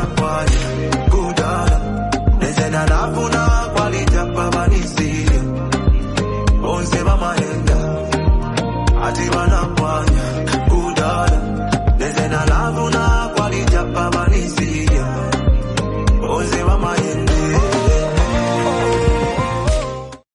kwali kudala nezena nafuna kwali tapabanisile onse bamaenda ati bana